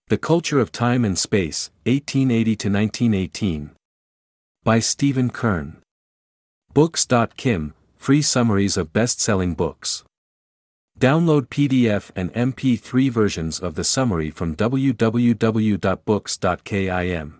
The Culture of Time and Space, 1880 to 1918. By Stephen Kern. Books.kim, free summaries of best-selling books. Download PDF and MP3 versions of the summary from www.books.kim.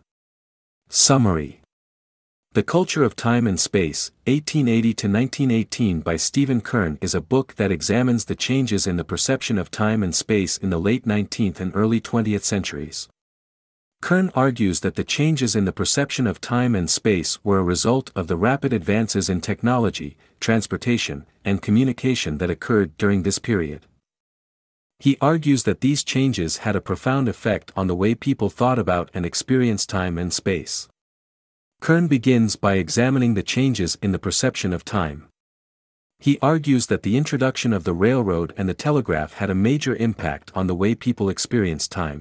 Summary. The Culture of Time and Space, 1880 to 1918 by Stephen Kern is a book that examines the changes in the perception of time and space in the late 19th and early 20th centuries. Kern argues that the changes in the perception of time and space were a result of the rapid advances in technology, transportation, and communication that occurred during this period. He argues that these changes had a profound effect on the way people thought about and experienced time and space. Kern begins by examining the changes in the perception of time. He argues that the introduction of the railroad and the telegraph had a major impact on the way people experienced time.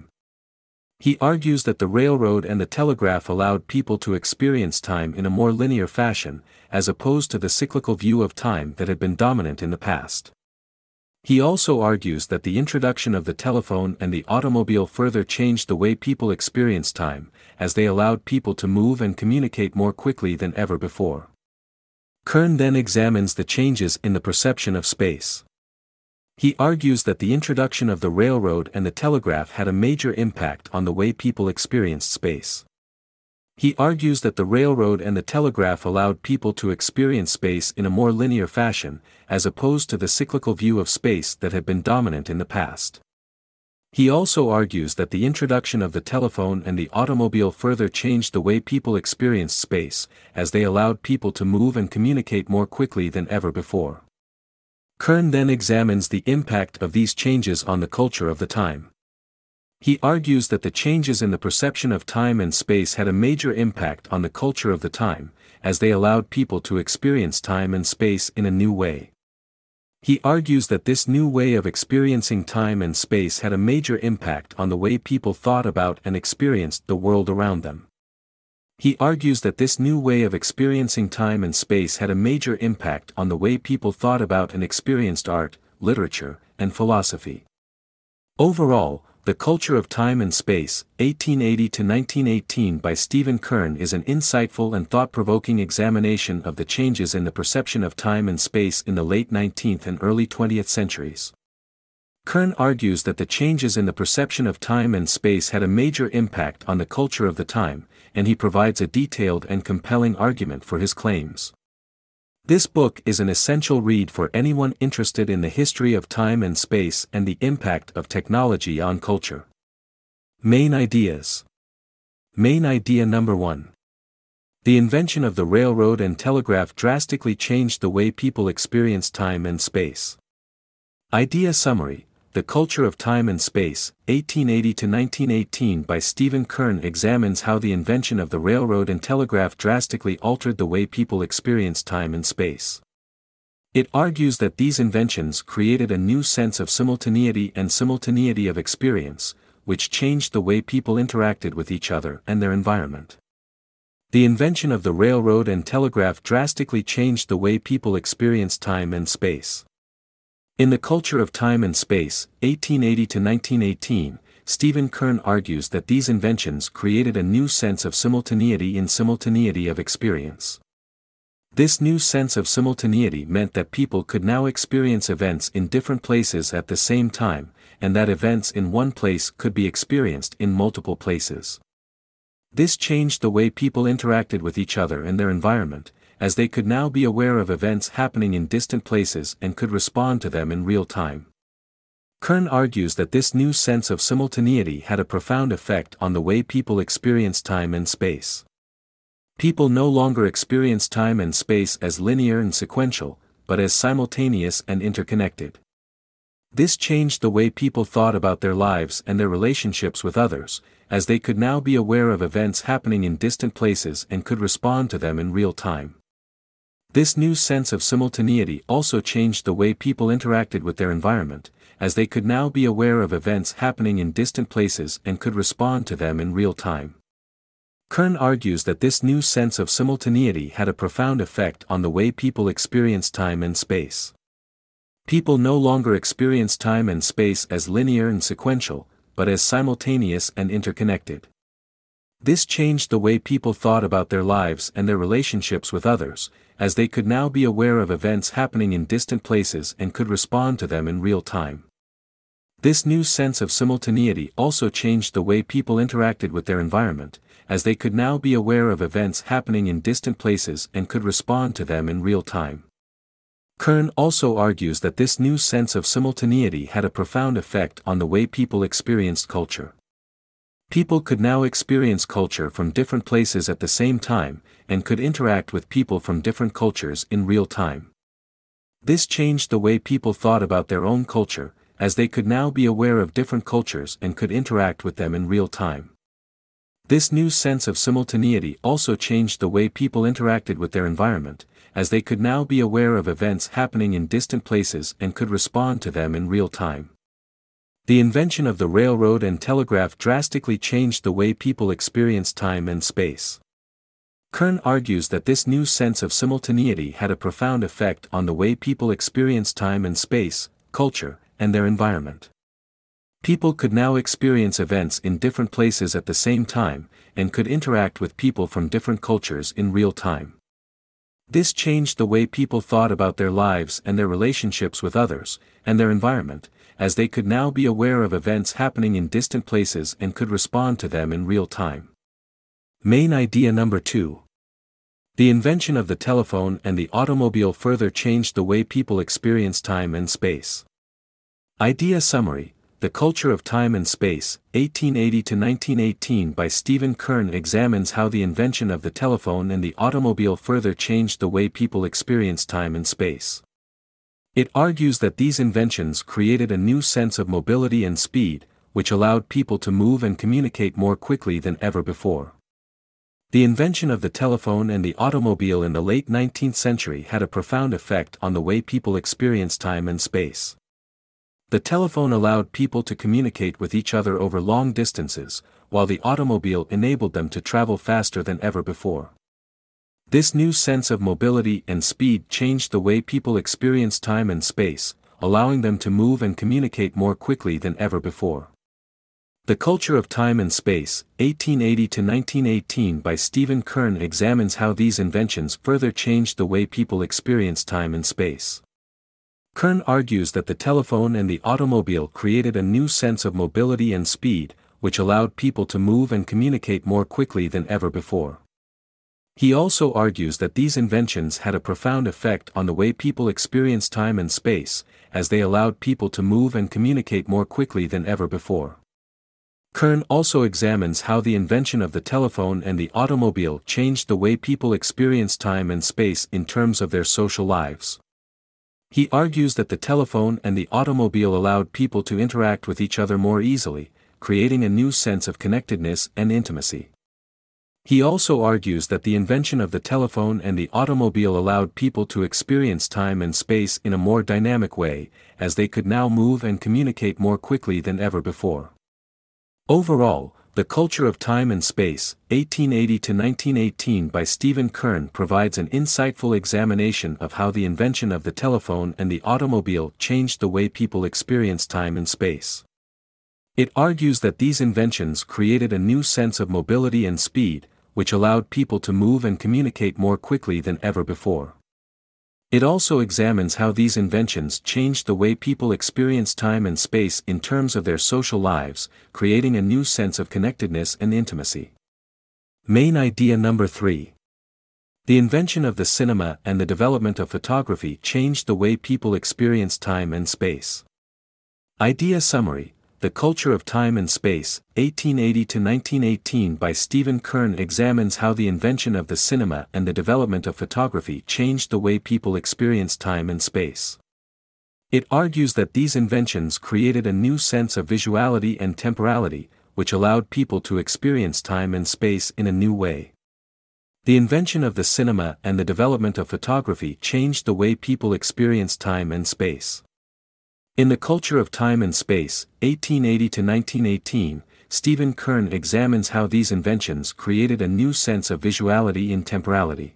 He argues that the railroad and the telegraph allowed people to experience time in a more linear fashion, as opposed to the cyclical view of time that had been dominant in the past. He also argues that the introduction of the telephone and the automobile further changed the way people experienced time, as they allowed people to move and communicate more quickly than ever before. Kern then examines the changes in the perception of space. He argues that the introduction of the railroad and the telegraph had a major impact on the way people experienced space. He argues that the railroad and the telegraph allowed people to experience space in a more linear fashion, as opposed to the cyclical view of space that had been dominant in the past. He also argues that the introduction of the telephone and the automobile further changed the way people experienced space, as they allowed people to move and communicate more quickly than ever before. Kern then examines the impact of these changes on the culture of the time. He argues that the changes in the perception of time and space had a major impact on the culture of the time, as they allowed people to experience time and space in a new way. He argues that this new way of experiencing time and space had a major impact on the way people thought about and experienced the world around them. He argues that this new way of experiencing time and space had a major impact on the way people thought about and experienced art, literature, and philosophy. Overall, The Culture of Time and Space, 1880 to 1918 by Stephen Kern is an insightful and thought-provoking examination of the changes in the perception of time and space in the late 19th and early 20th centuries. Kern argues that the changes in the perception of time and space had a major impact on the culture of the time, and he provides a detailed and compelling argument for his claims. This book is an essential read for anyone interested in the history of time and space and the impact of technology on culture. Main ideas. Main idea number 1. The invention of the railroad and telegraph drastically changed the way people experience time and space. Idea summary. The Culture of Time and Space, 1880 to 1918 by Stephen Kern examines how the invention of the railroad and telegraph drastically altered the way people experience time and space. It argues that these inventions created a new sense of simultaneity and simultaneity of experience, which changed the way people interacted with each other and their environment. The invention of the railroad and telegraph drastically changed the way people experience time and space. In The Culture of Time and Space, 1880 to 1918, Stephen Kern argues that these inventions created a new sense of simultaneity in simultaneity of experience. This new sense of simultaneity meant that people could now experience events in different places at the same time, and that events in one place could be experienced in multiple places. This changed the way people interacted with each other and their environment, as they could now be aware of events happening in distant places and could respond to them in real time. Kern argues that this new sense of simultaneity had a profound effect on the way people experience time and space. People no longer experience time and space as linear and sequential, but as simultaneous and interconnected. This changed the way people thought about their lives and their relationships with others, as they could now be aware of events happening in distant places and could respond to them in real time. This new sense of simultaneity also changed the way people interacted with their environment, as they could now be aware of events happening in distant places and could respond to them in real time. Kern argues that this new sense of simultaneity had a profound effect on the way people experience time and space. People no longer experience time and space as linear and sequential, but as simultaneous and interconnected. This changed the way people thought about their lives and their relationships with others, as they could now be aware of events happening in distant places and could respond to them in real time. This new sense of simultaneity also changed the way people interacted with their environment, as they could now be aware of events happening in distant places and could respond to them in real time. Kern also argues that this new sense of simultaneity had a profound effect on the way people experienced culture. People could now experience culture from different places at the same time, and could interact with people from different cultures in real time. This changed the way people thought about their own culture, as they could now be aware of different cultures and could interact with them in real time. This new sense of simultaneity also changed the way people interacted with their environment, as they could now be aware of events happening in distant places and could respond to them in real time. The invention of the railroad and telegraph drastically changed the way people experienced time and space. Kern argues that this new sense of simultaneity had a profound effect on the way people experienced time and space, culture, and their environment. People could now experience events in different places at the same time, and could interact with people from different cultures in real time. This changed the way people thought about their lives and their relationships with others, and their environment, as they could now be aware of events happening in distant places and could respond to them in real time. Main idea number 2. The invention of the telephone and the automobile further changed the way people experience time and space. Idea summary: The Culture of Time and Space, 1880 to 1918 by Stephen Kern examines how the invention of the telephone and the automobile further changed the way people experience time and space. It argues that these inventions created a new sense of mobility and speed, which allowed people to move and communicate more quickly than ever before. The invention of the telephone and the automobile in the late 19th century had a profound effect on the way people experience time and space. The telephone allowed people to communicate with each other over long distances, while the automobile enabled them to travel faster than ever before. This new sense of mobility and speed changed the way people experienced time and space, allowing them to move and communicate more quickly than ever before. The Culture of Time and Space, 1880 to 1918 by Stephen Kern examines how these inventions further changed the way people experience time and space. Kern argues that the telephone and the automobile created a new sense of mobility and speed, which allowed people to move and communicate more quickly than ever before. He also argues that these inventions had a profound effect on the way people experience time and space, as they allowed people to move and communicate more quickly than ever before. Kern also examines how the invention of the telephone and the automobile changed the way people experience time and space in terms of their social lives. He argues that the telephone and the automobile allowed people to interact with each other more easily, creating a new sense of connectedness and intimacy. He also argues that the invention of the telephone and the automobile allowed people to experience time and space in a more dynamic way, as they could now move and communicate more quickly than ever before. Overall, The Culture of Time and Space, 1880 to 1918 by Stephen Kern provides an insightful examination of how the invention of the telephone and the automobile changed the way people experience time and space. It argues that these inventions created a new sense of mobility and speed, which allowed people to move and communicate more quickly than ever before. It also examines how these inventions changed the way people experience time and space in terms of their social lives, creating a new sense of connectedness and intimacy. Main idea number 3. The invention of the cinema and the development of photography changed the way people experience time and space. Idea summary: The Culture of Time and Space, 1880 to 1918 by Stephen Kern examines how the invention of the cinema and the development of photography changed the way people experience time and space. It argues that these inventions created a new sense of visuality and temporality, which allowed people to experience time and space in a new way. The invention of the cinema and the development of photography changed the way people experience time and space. In The Culture of Time and Space, 1880 to 1918, Stephen Kern examines how these inventions created a new sense of visuality and temporality.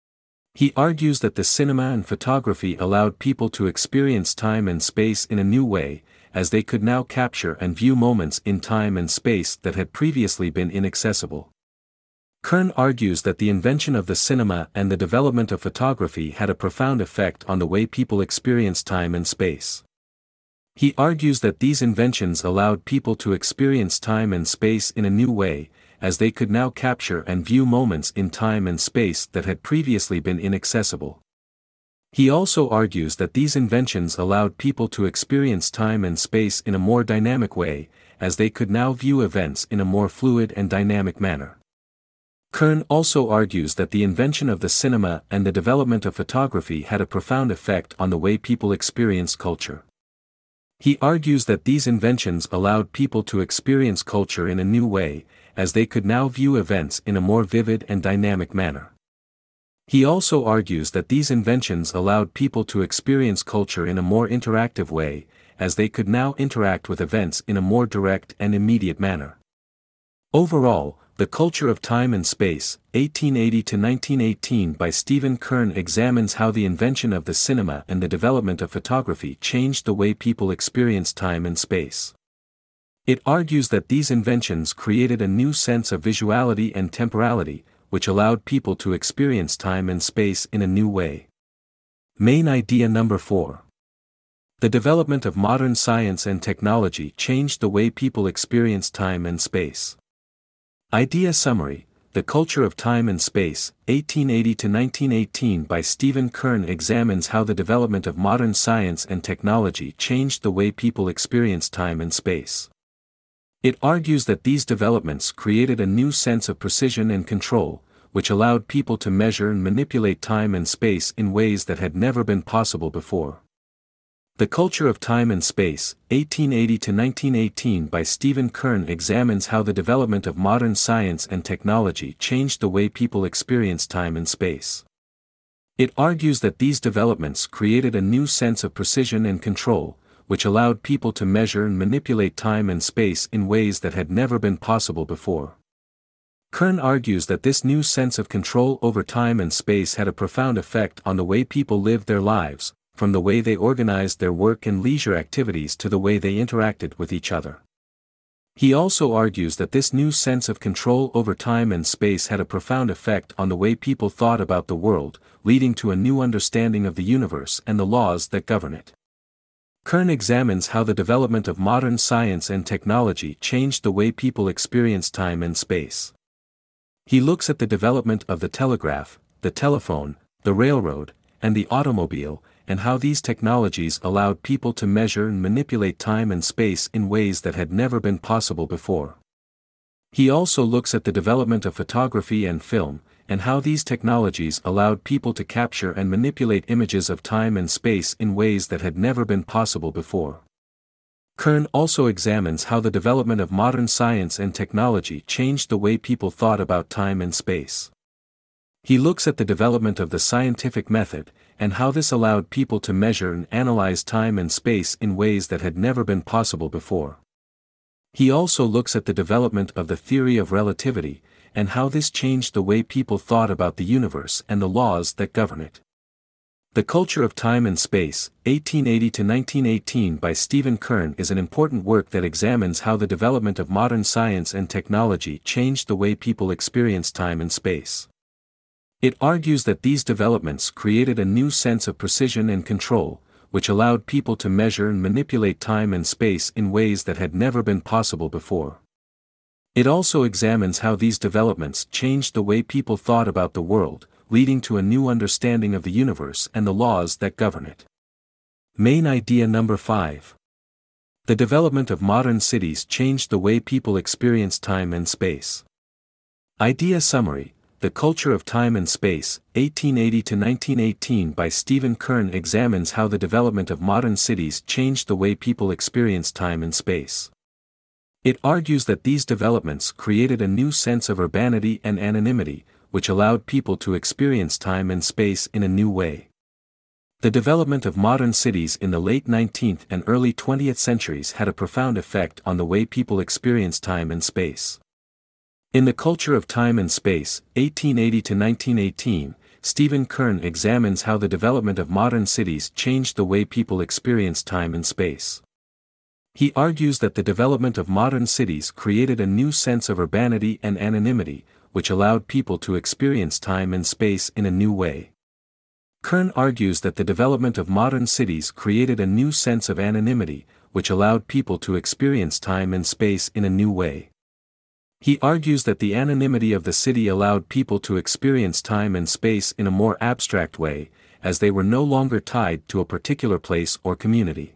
He argues that the cinema and photography allowed people to experience time and space in a new way, as they could now capture and view moments in time and space that had previously been inaccessible. Kern argues that the invention of the cinema and the development of photography had a profound effect on the way people experience time and space. He argues that these inventions allowed people to experience time and space in a new way, as they could now capture and view moments in time and space that had previously been inaccessible. He also argues that these inventions allowed people to experience time and space in a more dynamic way, as they could now view events in a more fluid and dynamic manner. Kern also argues that the invention of the cinema and the development of photography had a profound effect on the way people experienced culture. He argues that these inventions allowed people to experience culture in a new way, as they could now view events in a more vivid and dynamic manner. He also argues that these inventions allowed people to experience culture in a more interactive way, as they could now interact with events in a more direct and immediate manner. Overall, The Culture of Time and Space, 1880 to 1918 by Stephen Kern examines how the invention of the cinema and the development of photography changed the way people experience time and space. It argues that these inventions created a new sense of visuality and temporality, which allowed people to experience time and space in a new way. Main idea number 4. The development of modern science and technology changed the way people experience time and space. Idea summary: The Culture of Time and Space, 1880 to 1918 by Stephen Kern examines how the development of modern science and technology changed the way people experience time and space. It argues that these developments created a new sense of precision and control, which allowed people to measure and manipulate time and space in ways that had never been possible before. The Culture of Time and Space, 1880 to 1918 by Stephen Kern examines how the development of modern science and technology changed the way people experience time and space. It argues that these developments created a new sense of precision and control, which allowed people to measure and manipulate time and space in ways that had never been possible before. Kern argues that this new sense of control over time and space had a profound effect on the way people lived their lives, from the way they organized their work and leisure activities to the way they interacted with each other. He also argues that this new sense of control over time and space had a profound effect on the way people thought about the world, leading to a new understanding of the universe and the laws that govern it. Kern examines how the development of modern science and technology changed the way people experience time and space. He looks at the development of the telegraph, the telephone, the railroad, and the automobile, and how these technologies allowed people to measure and manipulate time and space in ways that had never been possible before. He also looks at the development of photography and film, and how these technologies allowed people to capture and manipulate images of time and space in ways that had never been possible before. Kern also examines how the development of modern science and technology changed the way people thought about time and space. He looks at the development of the scientific method, and how this allowed people to measure and analyze time and space in ways that had never been possible before. He also looks at the development of the theory of relativity, and how this changed the way people thought about the universe and the laws that govern it. The Culture of Time and Space, 1880 to 1918 by Stephen Kern is an important work that examines how the development of modern science and technology changed the way people experience time and space. It argues that these developments created a new sense of precision and control, which allowed people to measure and manipulate time and space in ways that had never been possible before. It also examines how these developments changed the way people thought about the world, leading to a new understanding of the universe and the laws that govern it. Main idea number 5. The development of modern cities changed the way people experience time and space. Idea summary: The Culture of Time and Space, 1880 to 1918 by Stephen Kern examines how the development of modern cities changed the way people experience time and space. It argues that these developments created a new sense of urbanity and anonymity, which allowed people to experience time and space in a new way. The development of modern cities in the late 19th and early 20th centuries had a profound effect on the way people experience time and space. In The Culture of Time and Space, 1880 to 1918, Stephen Kern examines how the development of modern cities changed the way people experience time and space. He argues that the development of modern cities created a new sense of urbanity and anonymity, which allowed people to experience time and space in a new way. Kern argues that the development of modern cities created a new sense of anonymity, which allowed people to experience time and space in a new way. He argues that the anonymity of the city allowed people to experience time and space in a more abstract way, as they were no longer tied to a particular place or community.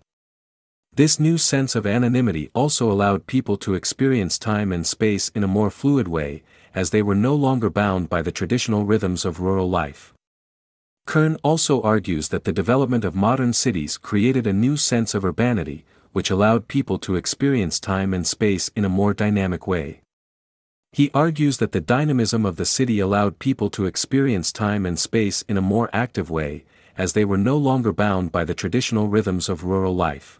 This new sense of anonymity also allowed people to experience time and space in a more fluid way, as they were no longer bound by the traditional rhythms of rural life. Kern also argues that the development of modern cities created a new sense of urbanity, which allowed people to experience time and space in a more dynamic way. He argues that the dynamism of the city allowed people to experience time and space in a more active way, as they were no longer bound by the traditional rhythms of rural life.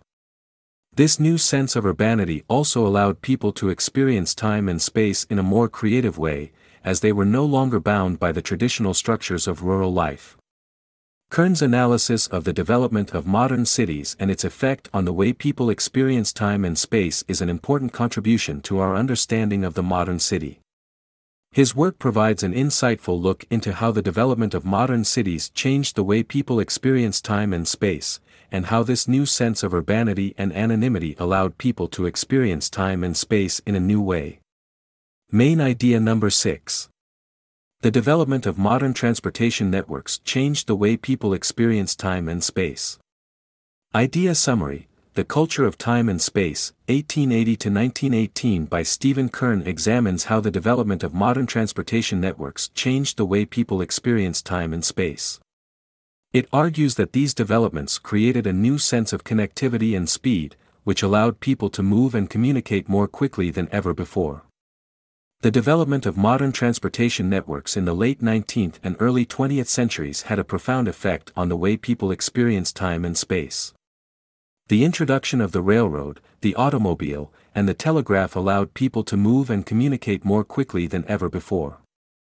This new sense of urbanity also allowed people to experience time and space in a more creative way, as they were no longer bound by the traditional structures of rural life. Kern's analysis of the development of modern cities and its effect on the way people experience time and space is an important contribution to our understanding of the modern city. His work provides an insightful look into how the development of modern cities changed the way people experience time and space, and how this new sense of urbanity and anonymity allowed people to experience time and space in a new way. Main idea number 6. The development of modern transportation networks changed the way people experience time and space. Idea summary: The Culture of Time and Space, 1880 to 1918 by Stephen Kern examines how the development of modern transportation networks changed the way people experience time and space. It argues that these developments created a new sense of connectivity and speed, which allowed people to move and communicate more quickly than ever before. The development of modern transportation networks in the late 19th and early 20th centuries had a profound effect on the way people experience time and space. The introduction of the railroad, the automobile, and the telegraph allowed people to move and communicate more quickly than ever before.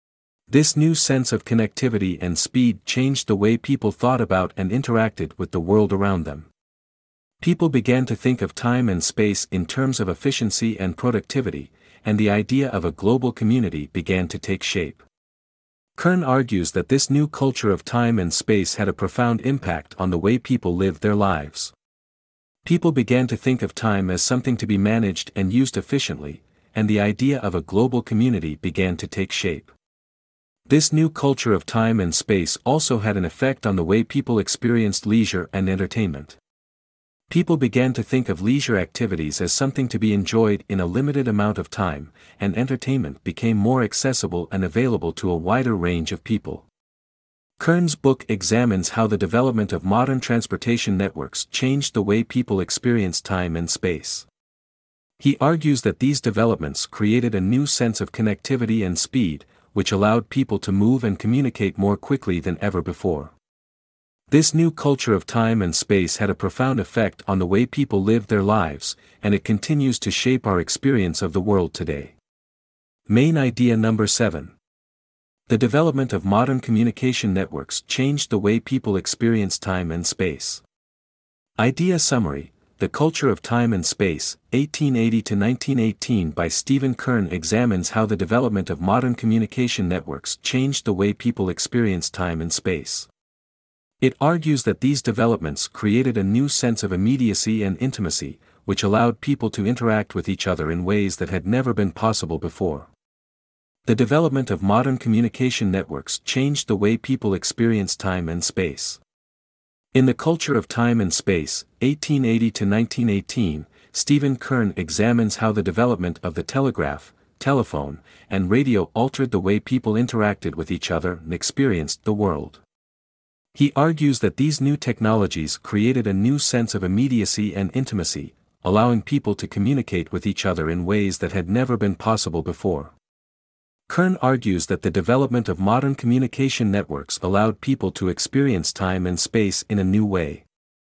This new sense of connectivity and speed changed the way people thought about and interacted with the world around them. People began to think of time and space in terms of efficiency and productivity, and the idea of a global community began to take shape. Kern argues that this new culture of time and space had a profound impact on the way people lived their lives. People began to think of time as something to be managed and used efficiently, and the idea of a global community began to take shape. This new culture of time and space also had an effect on the way people experienced leisure and entertainment. People began to think of leisure activities as something to be enjoyed in a limited amount of time, and entertainment became more accessible and available to a wider range of people. Kern's book examines how the development of modern transportation networks changed the way people experience time and space. He argues that these developments created a new sense of connectivity and speed, which allowed people to move and communicate more quickly than ever before. This new culture of time and space had a profound effect on the way people lived their lives, and it continues to shape our experience of the world today. Main idea number 7. The development of modern communication networks changed the way people experience time and space. Idea summary: The Culture of Time and Space, 1880 to 1918 by Stephen Kern examines how the development of modern communication networks changed the way people experience time and space. It argues that these developments created a new sense of immediacy and intimacy, which allowed people to interact with each other in ways that had never been possible before. The development of modern communication networks changed the way people experience time and space. In The Culture of Time and Space, 1880 to 1918, Stephen Kern examines how the development of the telegraph, telephone, and radio altered the way people interacted with each other and experienced the world. He argues that these new technologies created a new sense of immediacy and intimacy, allowing people to communicate with each other in ways that had never been possible before. Kern argues that the development of modern communication networks allowed people to experience time and space in a new way.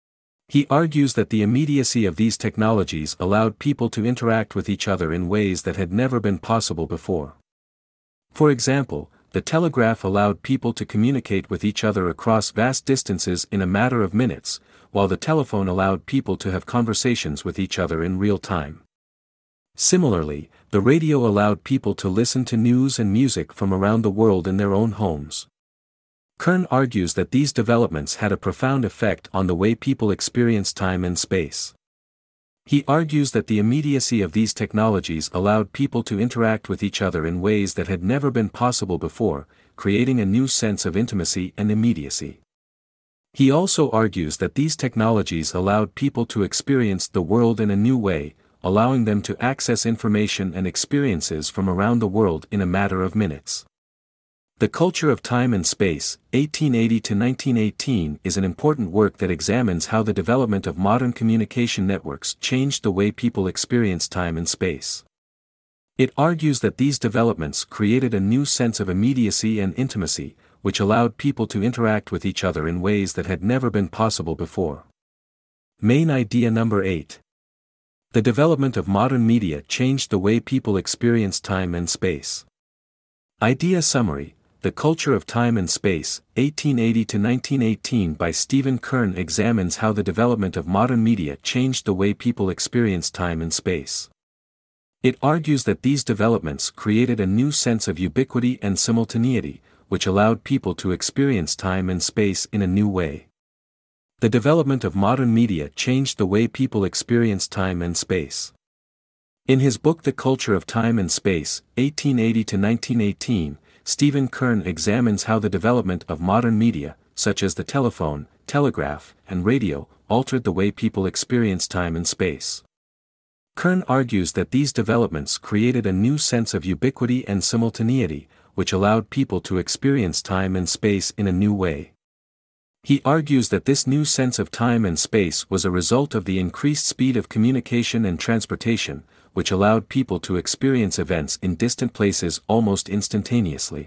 He argues that the immediacy of these technologies allowed people to interact with each other in ways that had never been possible before. For example, the telegraph allowed people to communicate with each other across vast distances in a matter of minutes, while the telephone allowed people to have conversations with each other in real time. Similarly, the radio allowed people to listen to news and music from around the world in their own homes. Kern argues that these developments had a profound effect on the way people experience time and space. He argues that the immediacy of these technologies allowed people to interact with each other in ways that had never been possible before, creating a new sense of intimacy and immediacy. He also argues that these technologies allowed people to experience the world in a new way, allowing them to access information and experiences from around the world in a matter of minutes. The Culture of Time and Space, 1880 to 1918, is an important work that examines how the development of modern communication networks changed the way people experience time and space. It argues that these developments created a new sense of immediacy and intimacy, which allowed people to interact with each other in ways that had never been possible before. Main idea number 8. The development of modern media changed the way people experience time and space. Idea summary: The Culture of Time and Space, 1880 to 1918 by Stephen Kern examines how the development of modern media changed the way people experience time and space. It argues that these developments created a new sense of ubiquity and simultaneity, which allowed people to experience time and space in a new way. The development of modern media changed the way people experience time and space. In his book The Culture of Time and Space, 1880 to 1918, Stephen Kern examines how the development of modern media, such as the telephone, telegraph, and radio, altered the way people experience time and space. Kern argues that these developments created a new sense of ubiquity and simultaneity, which allowed people to experience time and space in a new way. He argues that this new sense of time and space was a result of the increased speed of communication and transportation, which allowed people to experience events in distant places almost instantaneously.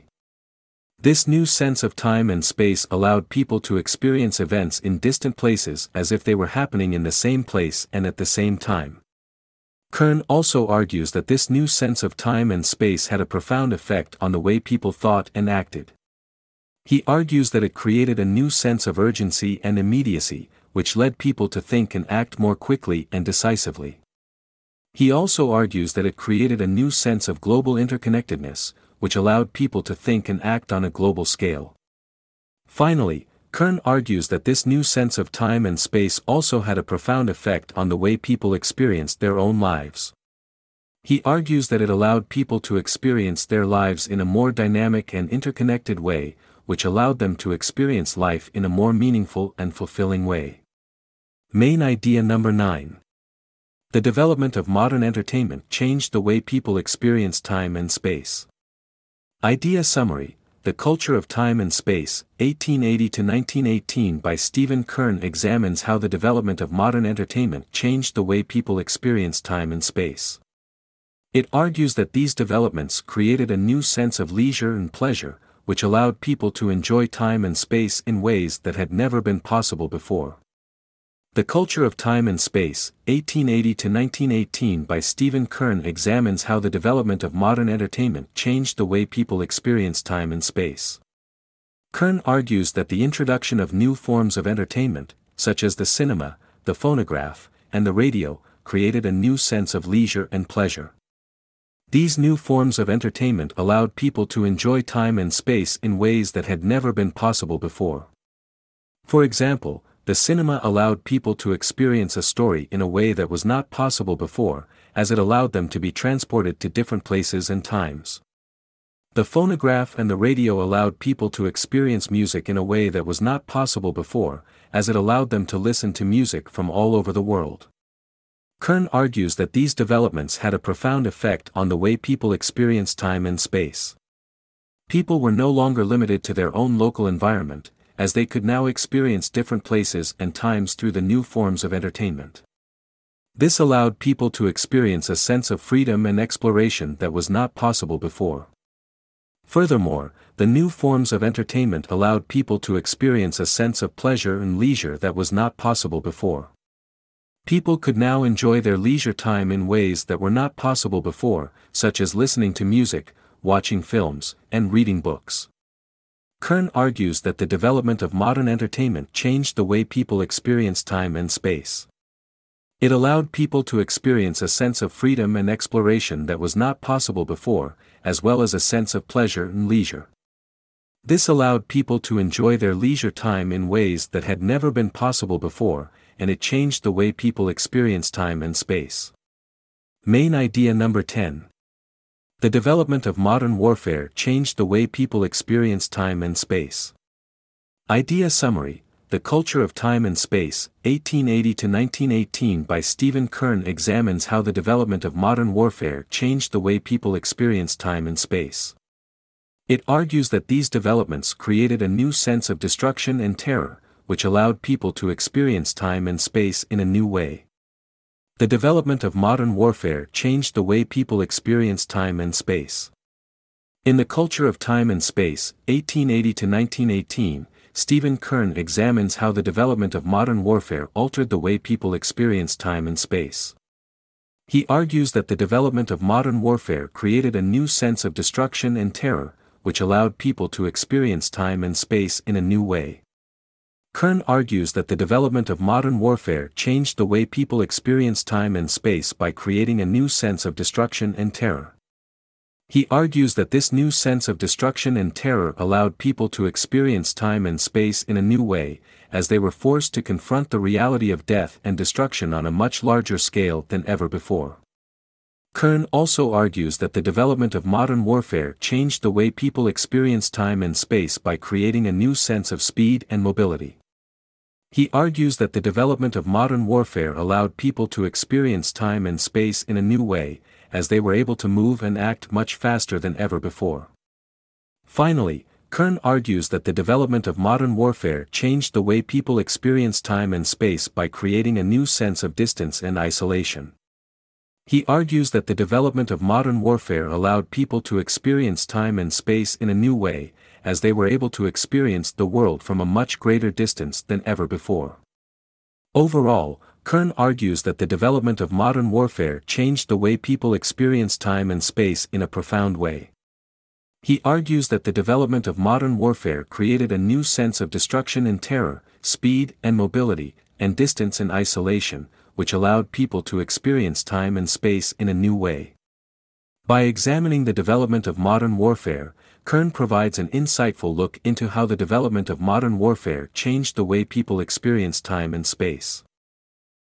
This new sense of time and space allowed people to experience events in distant places as if they were happening in the same place and at the same time. Kern also argues that this new sense of time and space had a profound effect on the way people thought and acted. He argues that it created a new sense of urgency and immediacy, which led people to think and act more quickly and decisively. He also argues that it created a new sense of global interconnectedness, which allowed people to think and act on a global scale. Finally, Kern argues that this new sense of time and space also had a profound effect on the way people experienced their own lives. He argues that it allowed people to experience their lives in a more dynamic and interconnected way, which allowed them to experience life in a more meaningful and fulfilling way. Main idea number 9. The development of modern entertainment changed the way people experience time and space. Idea summary: The Culture of Time and Space, 1880 to 1918 by Stephen Kern examines how the development of modern entertainment changed the way people experience time and space. It argues that these developments created a new sense of leisure and pleasure, which allowed people to enjoy time and space in ways that had never been possible before. The Culture of Time and Space, 1880 to 1918 by Stephen Kern examines how the development of modern entertainment changed the way people experience time and space. Kern argues that the introduction of new forms of entertainment, such as the cinema, the phonograph, and the radio, created a new sense of leisure and pleasure. These new forms of entertainment allowed people to enjoy time and space in ways that had never been possible before. For example, the cinema allowed people to experience a story in a way that was not possible before, as it allowed them to be transported to different places and times. The phonograph and the radio allowed people to experience music in a way that was not possible before, as it allowed them to listen to music from all over the world. Kern argues that these developments had a profound effect on the way people experience time and space. People were no longer limited to their own local environment, as they could now experience different places and times through the new forms of entertainment. This allowed people to experience a sense of freedom and exploration that was not possible before. Furthermore, the new forms of entertainment allowed people to experience a sense of pleasure and leisure that was not possible before. People could now enjoy their leisure time in ways that were not possible before, such as listening to music, watching films, and reading books. Kern argues that the development of modern entertainment changed the way people experience time and space. It allowed people to experience a sense of freedom and exploration that was not possible before, as well as a sense of pleasure and leisure. This allowed people to enjoy their leisure time in ways that had never been possible before, and it changed the way people experience time and space. Main idea number 10. The development of modern warfare changed the way people experience time and space. Idea summary: The Culture of Time and Space, 1880 to 1918 by Stephen Kern examines how the development of modern warfare changed the way people experience time and space. It argues that these developments created a new sense of destruction and terror, which allowed people to experience time and space in a new way. The development of modern warfare changed the way people experience time and space. In The Culture of Time and Space, 1880 to 1918, Stephen Kern examines how the development of modern warfare altered the way people experience time and space. He argues that the development of modern warfare created a new sense of destruction and terror, which allowed people to experience time and space in a new way. Kern argues that the development of modern warfare changed the way people experience time and space by creating a new sense of destruction and terror. He argues that this new sense of destruction and terror allowed people to experience time and space in a new way, as they were forced to confront the reality of death and destruction on a much larger scale than ever before. Kern also argues that the development of modern warfare changed the way people experience time and space by creating a new sense of speed and mobility. He argues that the development of modern warfare allowed people to experience time and space in a new way, as they were able to move and act much faster than ever before. Finally, Kern argues that the development of modern warfare changed the way people experience time and space by creating a new sense of distance and isolation. He argues that the development of modern warfare allowed people to experience time and space in a new way, as they were able to experience the world from a much greater distance than ever before. Overall, Kern argues that the development of modern warfare changed the way people experience time and space in a profound way. He argues that the development of modern warfare created a new sense of destruction and terror, speed and mobility, and distance and isolation, which allowed people to experience time and space in a new way. By examining the development of modern warfare, Kern provides an insightful look into how the development of modern warfare changed the way people experience time and space.